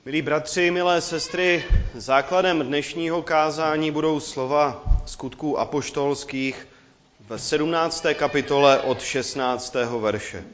Milí bratři, milé sestry, základem dnešního kázání budou slova Skutků apoštolských v 17. kapitole od 16. verše.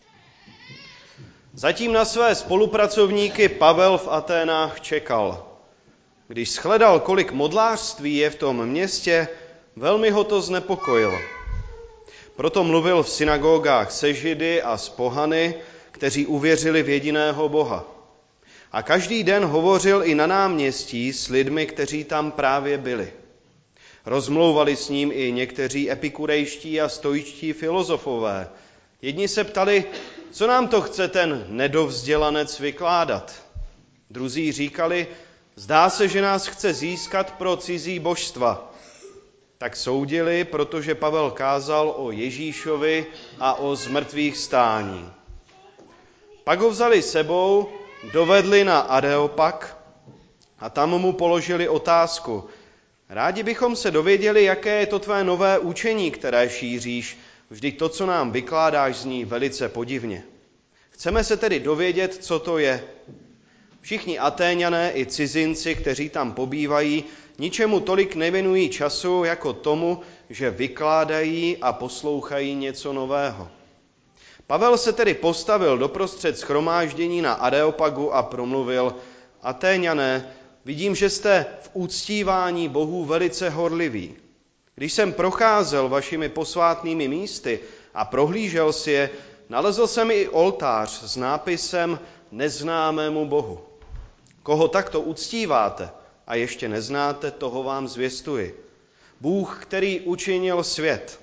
Zatím na své spolupracovníky Pavel v Aténách čekal. Když shledal, kolik modlářství je v tom městě, velmi ho to znepokojilo. Proto mluvil v synagogách se Židy a s pohany, kteří uvěřili v jediného Boha. A každý den hovořil i na náměstí s lidmi, kteří tam právě byli. Rozmlouvali s ním i někteří epikurejští a stoičtí filozofové. Jedni se ptali, co nám to chce ten nedovzdělanec vykládat. Druzí říkali, zdá se, že nás chce získat pro cizí božstva. Tak soudili, protože Pavel kázal o Ježíšovi a o zmrtvých stání. Pak ho vzali sebou, dovedli na Areopag a tam mu položili otázku. Rádi bychom se dověděli, jaké je to tvé nové učení, které šíříš. Vždyť to, co nám vykládáš, zní velice podivně. Chceme se tedy dovědět, co to je. Všichni Atéňané i cizinci, kteří tam pobývají, ničemu tolik nevěnují času jako tomu, že vykládají a poslouchají něco nového. Pavel se tedy postavil doprostřed shromáždění na Areopagu a promluvil, Atéňané, vidím, že jste v uctívání bohů velice horliví. Když jsem procházel vašimi posvátnými místy a prohlížel si je, nalezl jsem i oltář s nápisem Neznámému bohu. Koho takto uctíváte a ještě neznáte, toho vám zvěstuji. Bůh, který učinil svět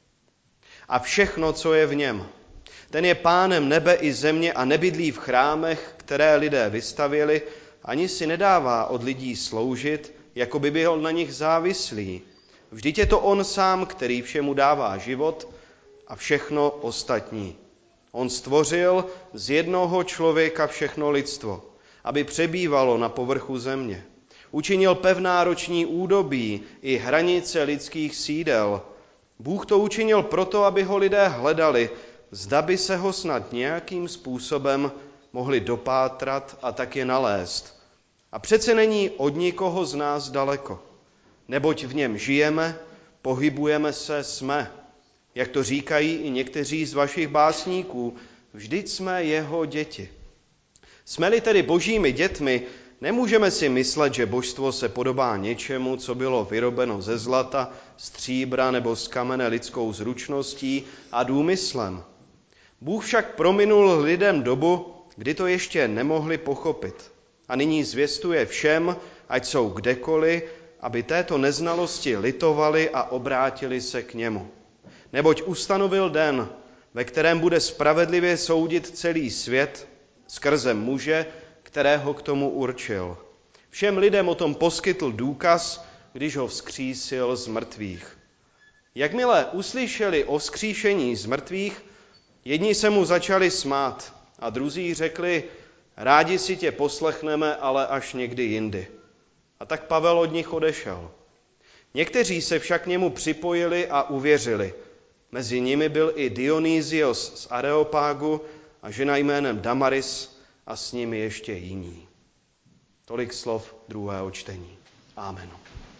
a všechno, co je v něm. Ten je pánem nebe i země a nebydlí v chrámech, které lidé vystavěli, ani si nedává od lidí sloužit, jako by byl na nich závislý. Vždyť je to on sám, který všemu dává život a všechno ostatní. On stvořil z jednoho člověka všechno lidstvo, aby přebývalo na povrchu země. Učinil pevná roční údobí i hranice lidských sídel. Bůh to učinil proto, aby ho lidé hledali, zda by se ho snad nějakým způsobem mohli dopátrat a tak je nalézt. A přece není od nikoho z nás daleko. Neboť v něm žijeme, pohybujeme se, jsme. Jak to říkají i někteří z vašich básníků, vždyť jsme jeho děti. Jsme-li tedy božími dětmi, nemůžeme si myslet, že božstvo se podobá něčemu, co bylo vyrobeno ze zlata, stříbra nebo z kamene lidskou zručností a důmyslem. Bůh však prominul lidem dobu, kdy to ještě nemohli pochopit. A nyní zvěstuje všem, ať jsou kdekoliv, aby této neznalosti litovali a obrátili se k němu. Neboť ustanovil den, ve kterém bude spravedlivě soudit celý svět skrze muže, kterého k tomu určil. Všem lidem o tom poskytl důkaz, když ho vzkřísil z mrtvých. Jakmile uslyšeli o vzkříšení z mrtvých, jedni se mu začali smát a druzí řekli, rádi si tě poslechneme, ale až někdy jindy. A tak Pavel od nich odešel. Někteří se však k němu připojili a uvěřili. Mezi nimi byl i Dionýsios z Areopágu a žena jménem Damaris a s nimi ještě jiní. Tolik slov druhého čtení. Amen.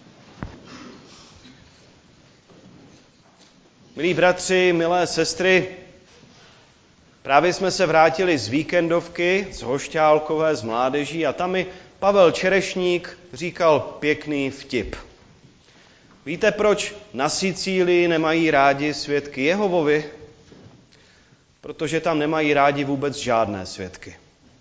Milí bratři, milé sestry, právě jsme se vrátili z víkendovky, z Hošťálkové, z mládeží a tam mi Pavel Čerešník říkal pěkný vtip. Víte, proč na Sicílii nemají rádi svědky Jehovovi? Protože tam nemají rádi vůbec žádné svědky.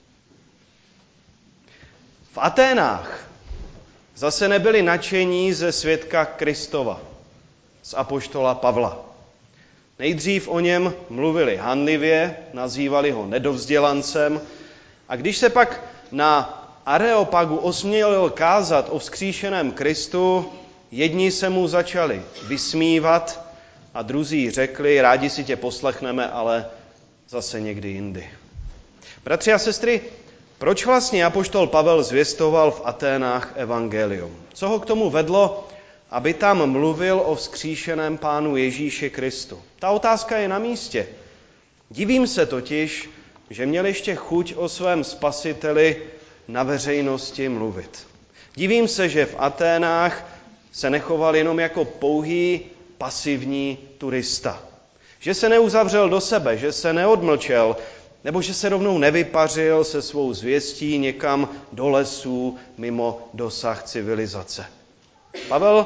V Aténách zase nebyli nadšení ze svědka Kristova, z apoštola Pavla. Nejdřív o něm mluvili hanlivě, nazývali ho nedovzdělancem a když se pak na Areopagu osmělil kázat o vzkříšeném Kristu, jedni se mu začali vysmívat a druzí řekli, rádi si tě poslechneme, ale zase někdy jindy. Bratři a sestry, proč vlastně apoštol Pavel zvěstoval v Aténách evangelium? Co ho k tomu vedlo, aby tam mluvil o vzkříšeném Pánu Ježíši Kristu? Ta otázka je na místě. Divím se totiž, že měl ještě chuť o svém spasiteli na veřejnosti mluvit. Divím se, že v Aténách se nechoval jenom jako pouhý pasivní turista. Že se neuzavřel do sebe, že se neodmlčel, nebo že se rovnou nevypařil se svou zvěstí někam do lesů mimo dosah civilizace. Pavel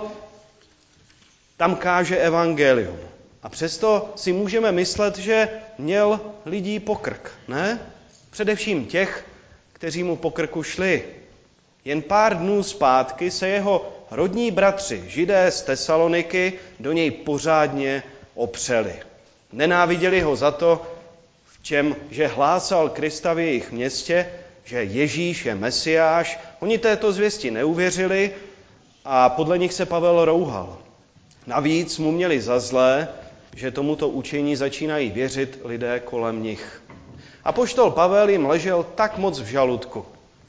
tam káže evangelium. A přesto si můžeme myslet, že měl lidí pokrk, ne? Především těch, kteří mu po krku šli. Jen pár dnů zpátky se jeho rodní bratři, Židé z Tesaloniky, do něj pořádně opřeli. Nenáviděli ho za to, že hlásal Krista v jejich městě, že Ježíš je Mesiáš. Oni této zvěsti neuvěřili a podle nich se Pavel rouhal. Navíc mu měli za zlé, že tomuto učení začínají věřit lidé kolem nich. Apoštol Pavel jim ležel tak moc v žaludku,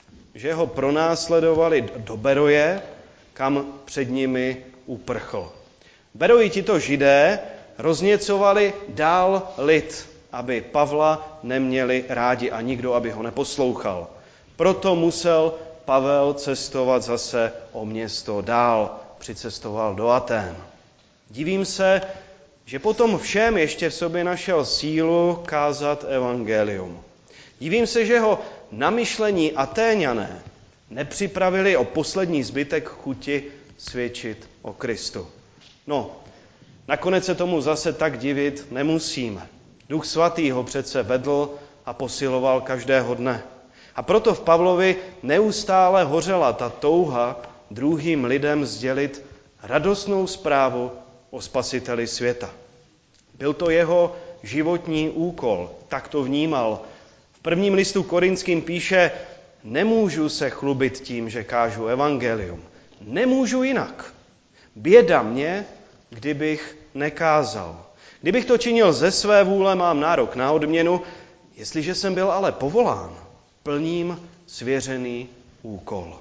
že ho pronásledovali do Beroje, kam před nimi uprchl. Beroji tito Židé rozněcovali dál lid, aby Pavla neměli rádi a nikdo, aby ho neposlouchal. Proto musel Pavel cestovat zase o město dál. Přicestoval do Atén. Divím se, že potom všem ještě v sobě našel sílu kázat evangelium. Divím se, že ho na myšlení Atéňané nepřipravili o poslední zbytek chuti svědčit o Kristu. No, nakonec se tomu zase tak divit nemusíme. Duch svatý ho přece vedl a posiloval každého dne. A proto v Pavlovi neustále hořela ta touha druhým lidem sdělit radostnou zprávu o Spasiteli světa. Byl to jeho životní úkol, tak to vnímal. V prvním listu Korinským píše: nemůžu se chlubit tím, že kážu evangelium. Nemůžu jinak. Běda mě, kdybych nekázal. Kdybych to činil ze své vůle, mám nárok na odměnu, jestliže jsem byl ale povolán, plním svěřený úkol.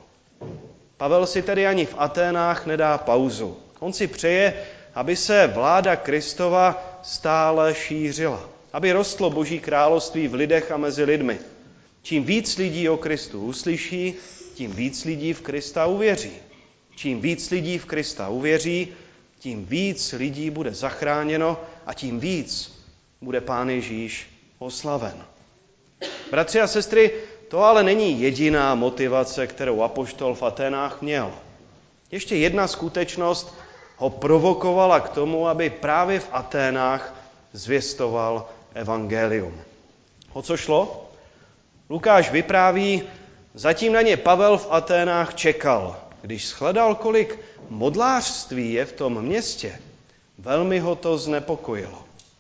Pavel si tedy ani v Aténách nedá pauzu. On si přeje, aby se vláda Kristova stále šířila, aby rostlo Boží království v lidech a mezi lidmi. Čím víc lidí o Kristu uslyší, tím víc lidí v Krista uvěří. Čím víc lidí v Krista uvěří, tím víc lidí bude zachráněno a tím víc bude Pán Ježíš oslaven. Bratři a sestry, to ale není jediná motivace, kterou apoštol v Aténách měl. Ještě jedna skutečnost ho provokovala k tomu, aby právě v Aténách zvěstoval evangelium. O co šlo? Lukáš vypráví, zatím na ně Pavel v Aténách čekal. Když shledal, kolik modlářství je v tom městě, velmi ho to znepokojilo.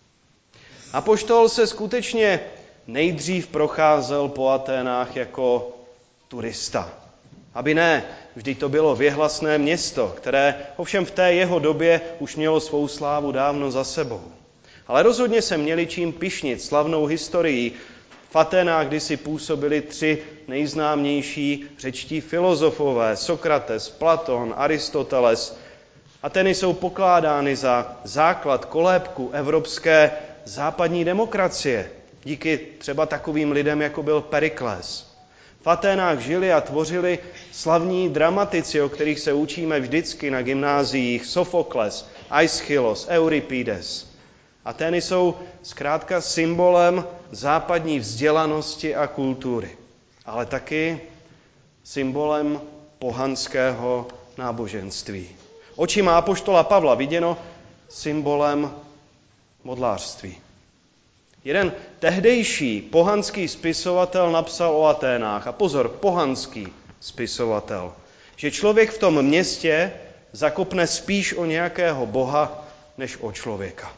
Apoštol se skutečně nejdřív procházel po Aténách jako turista. Aby ne, vždyť to bylo věhlasné město, které ovšem v té jeho době už mělo svou slávu dávno za sebou. Ale rozhodně se měli čím pyšnit slavnou historií. V Aténách kdysi působili 3 nejznámější řečtí filozofové, Sokrates, Platon, Aristoteles. Atény jsou pokládány za základ, kolébku evropské západní demokracie, díky třeba takovým lidem, jako byl Perikles. V Aténách žili a tvořili slavní dramatici, o kterých se učíme vždycky na gymnáziích: Sofokles, Aeschylus, Euripides. Atény jsou zkrátka symbolem západní vzdělanosti a kultury, ale taky symbolem pohanského náboženství. Očima apoštola Pavla viděno symbolem modlářství. Jeden tehdejší pohanský spisovatel napsal o Aténách, a pozor, pohanský spisovatel, že člověk v tom městě zakopne spíš o nějakého boha, než o člověka.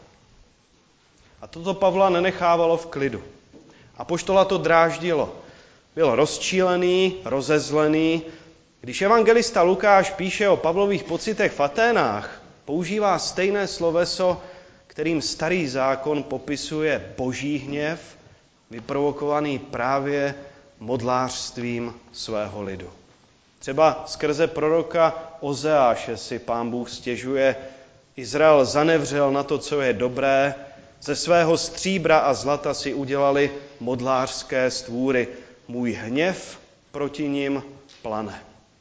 A toto Pavla nenechávalo v klidu. Apoštola to dráždilo. Byl rozčílený, rozezlený. Když evangelista Lukáš píše o Pavlových pocitech v Aténách, používá stejné sloveso, kterým Starý zákon popisuje boží hněv, vyprovokovaný právě modlářstvím svého lidu. Třeba skrze proroka Ozeáše si Pán Bůh stěžuje: Izrael zanevřel na to, co je dobré, ze svého stříbra a zlata si udělali modlářské stvůry. Můj hněv proti nim plane.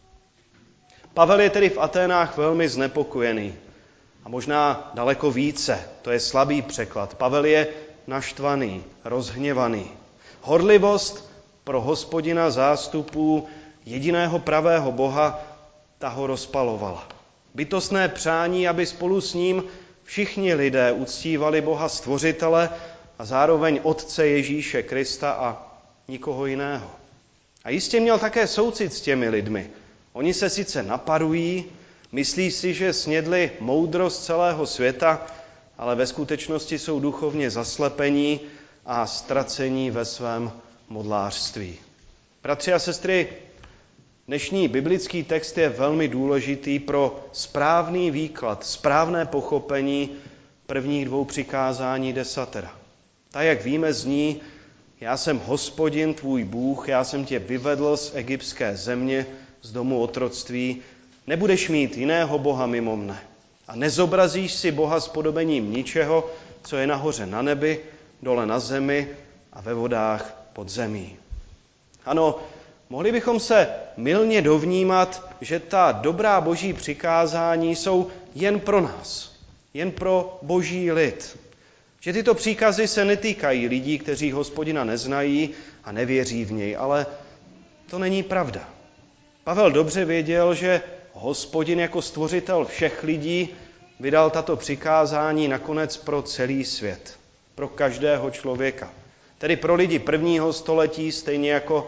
Pavel je tedy v Aténách velmi znepokojený. A možná daleko více, to je slabý překlad. Pavel je naštvaný, rozhněvaný. Horlivost pro Hospodina zástupů, jediného pravého Boha, ta ho rozpalovala. Bytostné přání, aby spolu s ním všichni lidé uctívali Boha Stvořitele a zároveň Otce Ježíše Krista a nikoho jiného. A jistě měl také soucit s těmi lidmi. Oni se sice naparují, myslí si, že snědli moudrost celého světa, ale ve skutečnosti jsou duchovně zaslepení a ztracení ve svém modlářství. Bratři a sestry, dnešní biblický text je velmi důležitý pro správný výklad, správné pochopení prvních 2 přikázání desatera. Tak, jak víme, zní: Já jsem Hospodin tvůj Bůh, já jsem tě vyvedl z egyptské země, z domu otroctví, nebudeš mít jiného boha mimo mne. A nezobrazíš si Boha s podobením ničeho, co je nahoře na nebi, dole na zemi a ve vodách pod zemí. Ano, mohli bychom se mylně dovnímat, že ta dobrá boží přikázání jsou jen pro nás, jen pro boží lid. Že tyto příkazy se netýkají lidí, kteří Hospodina neznají a nevěří v něj, ale to není pravda. Pavel dobře věděl, že Hospodin jako stvořitel všech lidí vydal tato přikázání nakonec pro celý svět, pro každého člověka. Tedy pro lidi prvního století stejně jako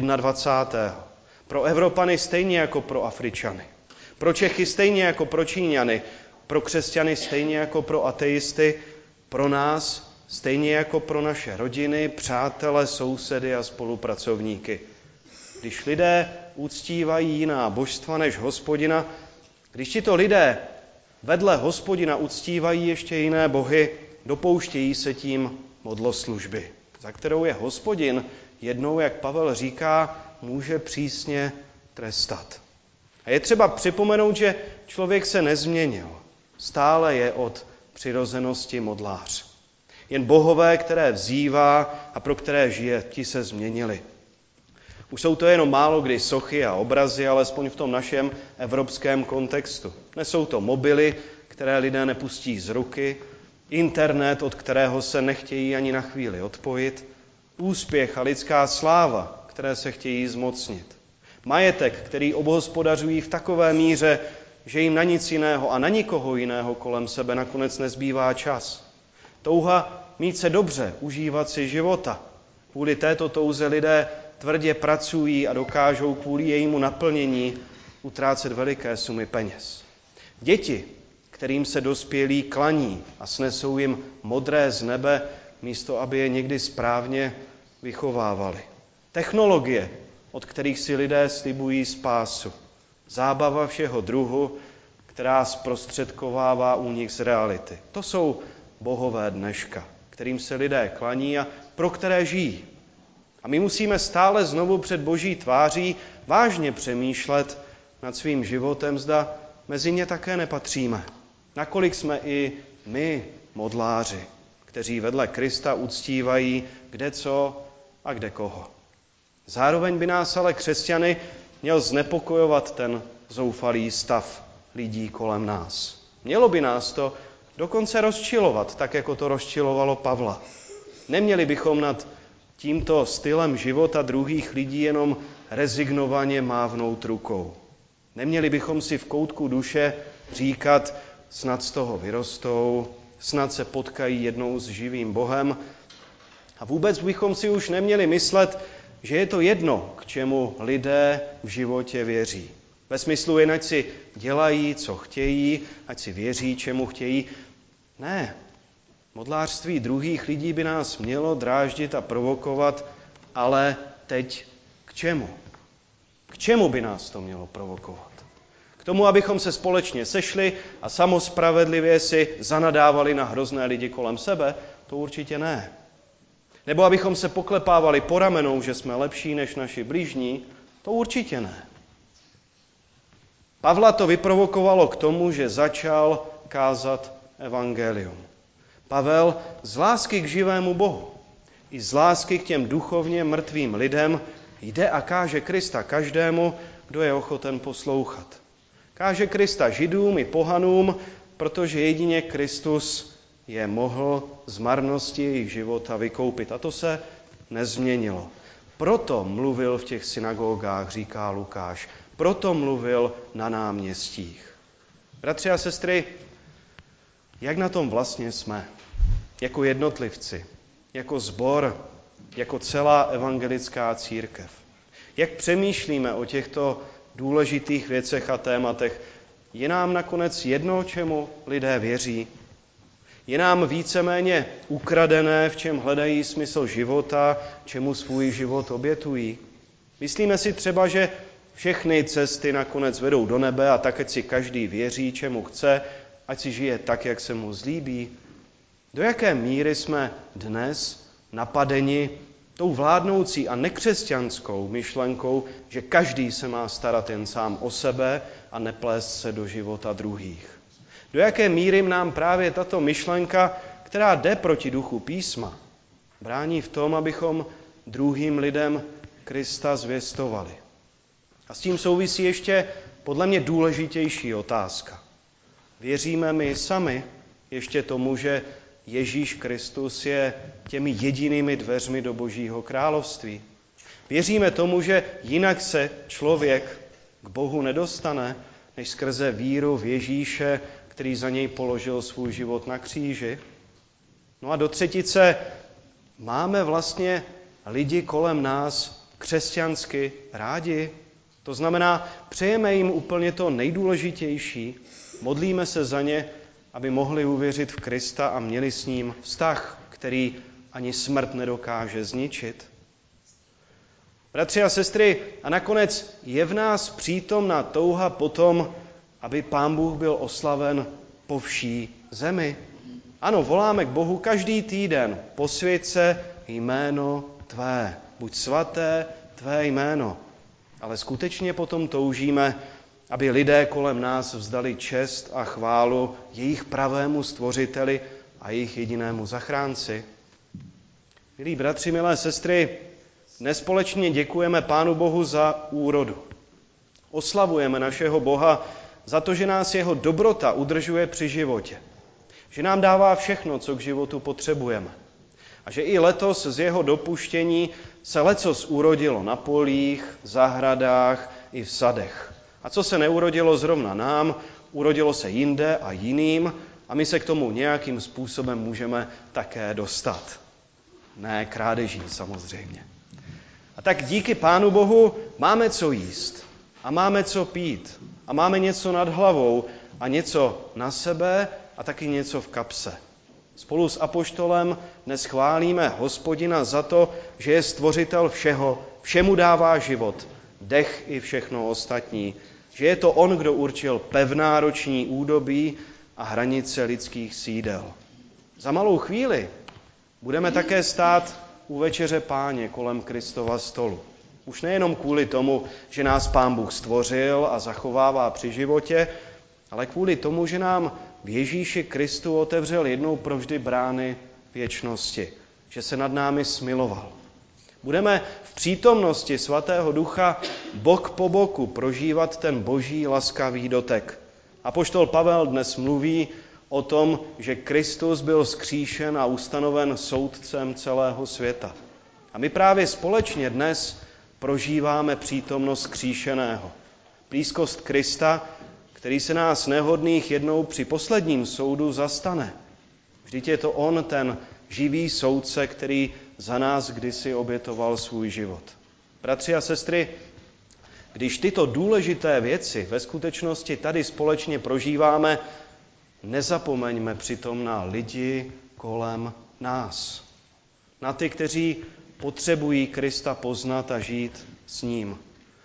21. Pro Evropany stejně jako pro Afričany. Pro Čechy stejně jako pro Číňany. Pro křesťany stejně jako pro ateisty. Pro nás stejně jako pro naše rodiny, přátele, sousedy a spolupracovníky. Když lidé uctívají jiná božstva než Hospodina, když tito lidé vedle Hospodina uctívají ještě jiné bohy, dopouštějí se tím modloslužby, za kterou je Hospodin jednou, jak Pavel říká, může přísně trestat. A je třeba připomenout, že člověk se nezměnil. Stále je od přirozenosti modlář. Jen bohové, které vzývá a pro které žije, ti se změnili. Už jsou to jenom málo kdy sochy a obrazy, alespoň v tom našem evropském kontextu. Nesou to mobily, které lidé nepustí z ruky, internet, od kterého se nechtějí ani na chvíli odpojit, úspěch a lidská sláva, které se chtějí zmocnit. Majetek, který obhospodařují v takové míře, že jim na nic jiného a na nikoho jiného kolem sebe nakonec nezbývá čas. Touha mít se dobře, užívat si života. Kvůli této touze lidé tvrdě pracují a dokážou kvůli jejímu naplnění utrácet veliké sumy peněz. Děti, kterým se dospělí klaní a snesou jim modré z nebe, místo aby je někdy správně vychovávali. Technologie, od kterých si lidé slibují spásu. Zábava všeho druhu, která zprostředkovává únik z reality. To jsou bohové dneška, kterým se lidé klaní a pro které žijí. A my musíme stále znovu před Boží tváří vážně přemýšlet nad svým životem, zda mezi ně také nepatříme. Nakolik jsme i my modláři, kteří vedle Krista uctívají kde co a kde koho. Zároveň by nás ale křesťany měl znepokojovat ten zoufalý stav lidí kolem nás. Mělo by nás to dokonce rozčilovat, tak jako to rozčilovalo Pavla. Neměli bychom nad tímto stylem života druhých lidí jenom rezignovaně mávnout rukou. Neměli bychom si v koutku duše říkat, snad z toho vyrostou, snad se potkají jednou s živým Bohem. A vůbec bychom si už neměli myslet, že je to jedno, k čemu lidé v životě věří. Ve smyslu jen ať si dělají, co chtějí, ať si věří, čemu chtějí. Ne, modlářství druhých lidí by nás mělo dráždit a provokovat, ale teď k čemu? K čemu by nás to mělo provokovat? K tomu, abychom se společně sešli a samospravedlivě si zanadávali na hrozné lidi kolem sebe? To určitě ne. Nebo abychom se poklepávali po ramenou, že jsme lepší než naši blížní? To určitě ne. Pavla to vyprovokovalo k tomu, že začal kázat evangelium. Pavel z lásky k živému Bohu i z lásky k těm duchovně mrtvým lidem Jde a káže Krista každému, kdo je ochoten poslouchat. Káže Krista Židům i pohanům, protože jedině Kristus je mohl z marnosti jejich života vykoupit. A to se nezměnilo. Proto mluvil v těch synagogách, říká Lukáš. Proto mluvil na náměstích. Bratři a sestry, jak na tom vlastně jsme? Jako jednotlivci, jako sbor, jako celá evangelická církev. Jak přemýšlíme o těchto důležitých věcech a tématech? Je nám nakonec jedno, čemu lidé věří? Je nám víceméně ukradené, v čem hledají smysl života, čemu svůj život obětují? Myslíme si třeba, že všechny cesty nakonec vedou do nebe a tak, ať si každý věří, čemu chce, ať si žije tak, jak se mu zlíbí? Do jaké míry jsme dnes napadeni tou vládnoucí a nekřesťanskou myšlenkou, že každý se má starat jen sám o sebe a neplést se do života druhých? Do jaké míry nám právě tato myšlenka, která jde proti duchu písma, brání v tom, abychom druhým lidem Krista zvěstovali? A s tím souvisí ještě podle mě důležitější otázka. Věříme my sami ještě tomu, že Ježíš Kristus je těmi jedinými dveřmi do Božího království? Věříme tomu, že jinak se člověk k Bohu nedostane, než skrze víru v Ježíše, který za něj položil svůj život na kříži? No a do třetice, máme vlastně lidi kolem nás křesťansky rádi? To znamená, přejeme jim úplně to nejdůležitější, modlíme se za ně, aby mohli uvěřit v Krista a měli s ním vztah, který ani smrt nedokáže zničit. Bratři a sestry, a nakonec je v nás přítomná touha potom, aby Pán Bůh byl oslaven po vší zemi. Ano, voláme k Bohu každý týden: posvěť se jméno tvé, buď svaté tvé jméno. Ale skutečně potom toužíme, aby lidé kolem nás vzdali čest a chválu jejich pravému stvořiteli a jejich jedinému zachránci. Milí bratři, milé sestry, dnes společně děkujeme Pánu Bohu za úrodu. Oslavujeme našeho Boha za to, že nás jeho dobrota udržuje při životě. Že nám dává všechno, co k životu potřebujeme. A že i letos z jeho dopuštění se lecos urodilo na polích, zahradách i v sadech. A co se neurodilo zrovna nám, urodilo se jinde a jiným a my se k tomu nějakým způsobem můžeme také dostat. Ne krádeží samozřejmě. A tak díky Pánu Bohu máme co jíst a máme co pít a máme něco nad hlavou a něco na sebe a taky něco v kapse. Spolu s apoštolem dnes chválíme Hospodina za to, že je stvořitel všeho, všemu dává život, dech i všechno ostatní. Že je to on, kdo určil pevná roční údobí a hranice lidských sídel. Za malou chvíli budeme také stát u večeře Páně kolem Kristova stolu. Už nejenom kvůli tomu, že nás Pán Bůh stvořil a zachovává při životě, ale kvůli tomu, že nám v Ježíši Kristu otevřel jednou provždy brány věčnosti, že se nad námi smiloval. Budeme v přítomnosti Svatého Ducha bok po boku prožívat ten boží laskavý dotek. Apoštol Pavel dnes mluví o tom, že Kristus byl vzkříšen a ustanoven soudcem celého světa. A my právě společně dnes prožíváme přítomnost vzkříšeného. Blízkost Krista, který se nás nehodných jednou při posledním soudu zastane. Vždyť je to on, ten živý soudce, který za nás kdysi obětoval svůj život. Bratři a sestry, když tyto důležité věci ve skutečnosti tady společně prožíváme, nezapomeňme přitom na lidi kolem nás. Na ty, kteří potřebují Krista poznat a žít s ním.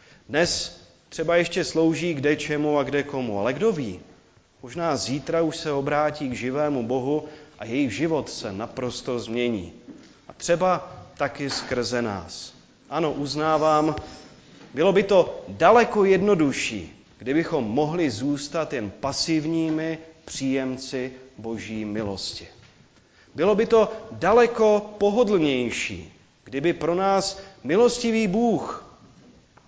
Dnes třeba ještě slouží kde čemu a kde komu, ale kdo ví, možná zítra už se obrátí k živému Bohu a jejich život se naprosto změní. A třeba taky skrze nás. Ano, uznávám, bylo by to daleko jednodušší, kdybychom mohli zůstat jen pasivními příjemci Boží milosti. Bylo by to daleko pohodlnější, kdyby pro nás milostivý Bůh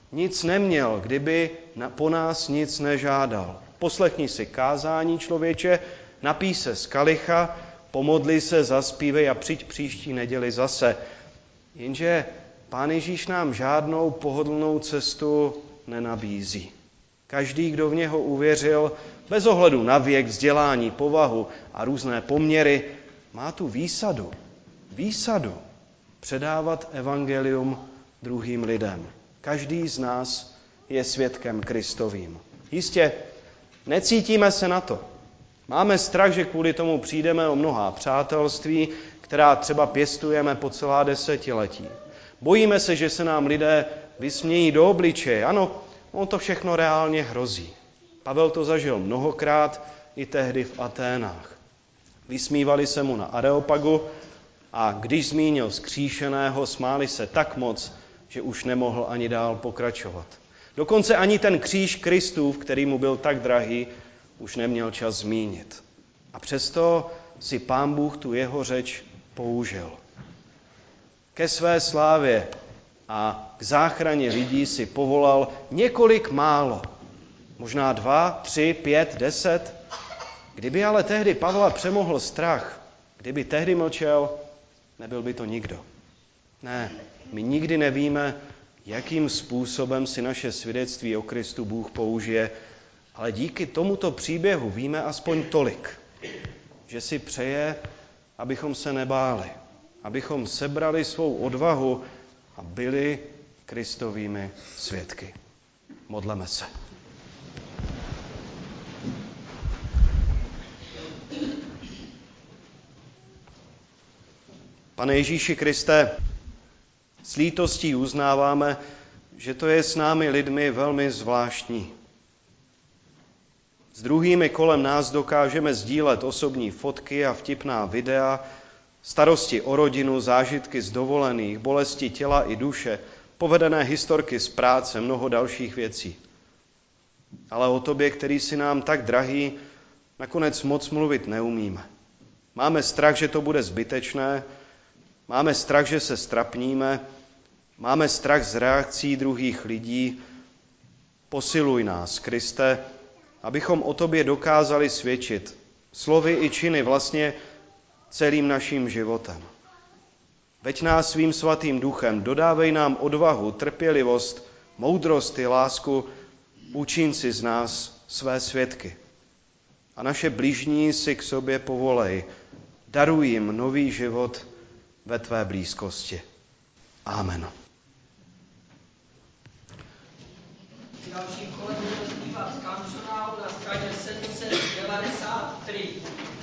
nic neměl, kdyby po nás nic nežádal. Poslechni si kázání, člověče, napij se z kalicha, pomodli se, zaspívej a přijď příští neděli zase. Jenže Pán Ježíš nám žádnou pohodlnou cestu nenabízí. Každý, kdo v něho uvěřil, bez ohledu na věk, vzdělání, povahu a různé poměry, má tu výsadu předávat evangelium druhým lidem. Každý z nás je svědkem Kristovým. Jistě, necítíme se na to. Máme strach, že kvůli tomu přijdeme o mnohá přátelství, která třeba pěstujeme po celá desetiletí. Bojíme se, že se nám lidé vysmějí do obličeje. Ano, on to všechno reálně hrozí. Pavel to zažil mnohokrát i tehdy v Aténách. Vysmívali se mu na Areopagu a když zmínil vzkříšeného, smáli se tak moc, že už nemohl ani dál pokračovat. Dokonce ani ten kříž Kristův, který mu byl tak drahý, už neměl čas zmínit. A přesto si Pán Bůh tu jeho řeč použil. Ke své slávě a k záchraně lidí si povolal několik málo. Možná 2, 3, 5, 10. Kdyby ale tehdy Pavla přemohl strach, kdyby tehdy mlčel, nebyl by to nikdo. Ne, my nikdy nevíme, jakým způsobem si naše svědectví o Kristu Bůh použije, ale díky tomuto příběhu víme aspoň tolik, že si přeje, abychom se nebáli, abychom sebrali svou odvahu a byli Kristovými svědky. Modleme se. Pane Ježíši Kriste, s lítostí uznáváme, že to je s námi lidmi velmi zvláštní. S druhými kolem nás dokážeme sdílet osobní fotky a vtipná videa, starosti o rodinu, zážitky z dovolených, bolesti těla i duše, povedené historky z práce, mnoho dalších věcí. Ale o tobě, který si nám tak drahý, nakonec moc mluvit neumíme. Máme strach, že to bude zbytečné, máme strach, že se strapníme, máme strach z reakcí druhých lidí. Posiluj nás, Kriste, abychom o tobě dokázali svědčit slovy i činy vlastně celým naším životem. Veď nás svým svatým duchem, dodávej nám odvahu, trpělivost, moudrost i lásku, učin si z nás své svědky. A naše bližní si k sobě povolej, daruj jim nový život ve tvé blízkosti. Amen. Další kolem budeme zpívat kancionál na straně 793.